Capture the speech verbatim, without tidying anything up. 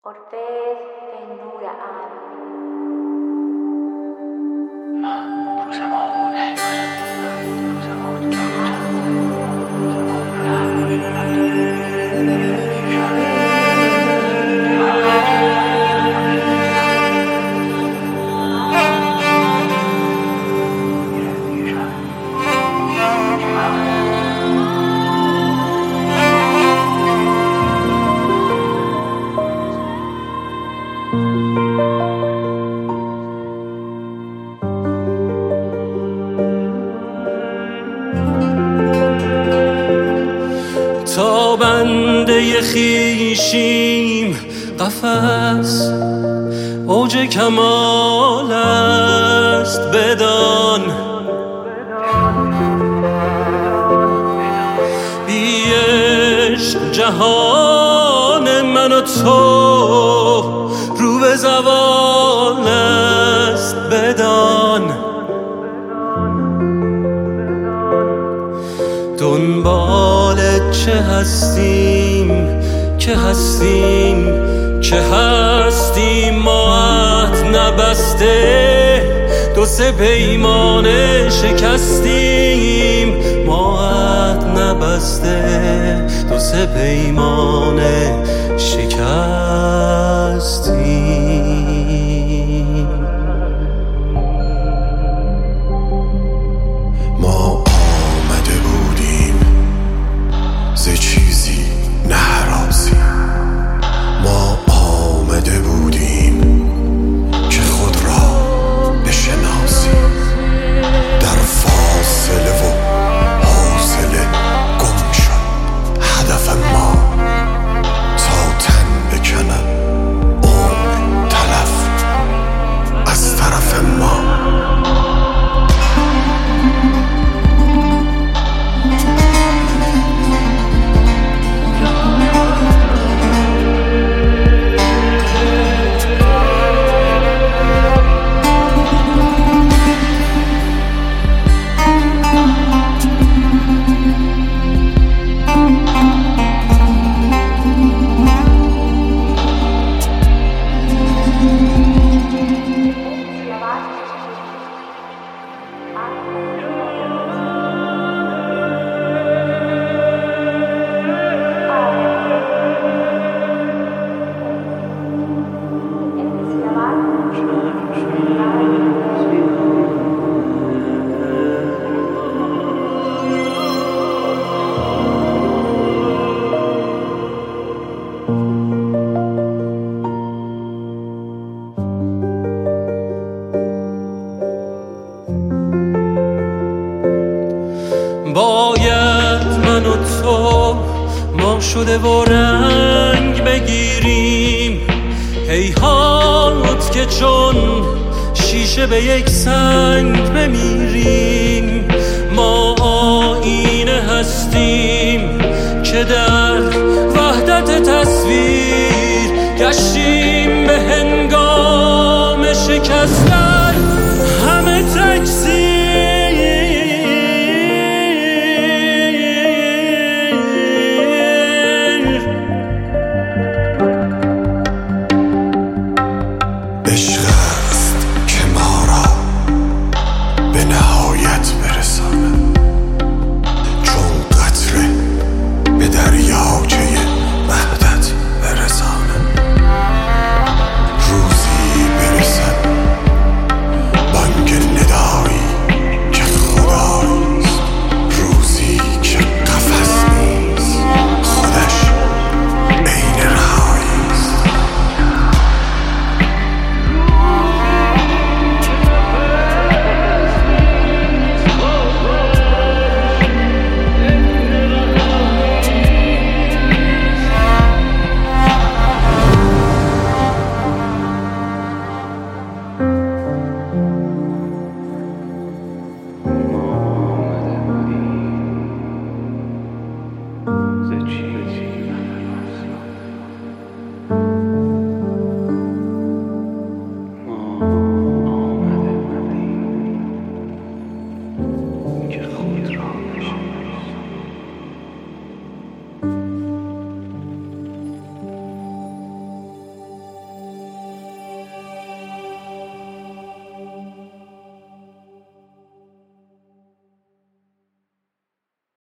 Orfez به نور عالم. تا بنده خویشیم قفس اوج کمال است بدان، بی عشق جهان من و تو رو به زوال است بدان. دنبال چه هستیم که هستیم که هستیم ماهت نبسته، دو سه پیمانه شکستیم ماهت نبسته، دو سه پیمانه شکستیم. ما آمده بودیم ز چیزی نهراسیم، ما آمده بودیم که خود را بشناسیم. در فاصله و حوصله گم شد هدف ما، تا تن بکند عمر تلف از طرف ما. باید من و تو ما شده و رنگ بگیریم، هیهات که چون شیشه به یک سنگ بمیریم. ما آینه هستیم که در وحدت تصویر گشتیم به هنگام شکستن.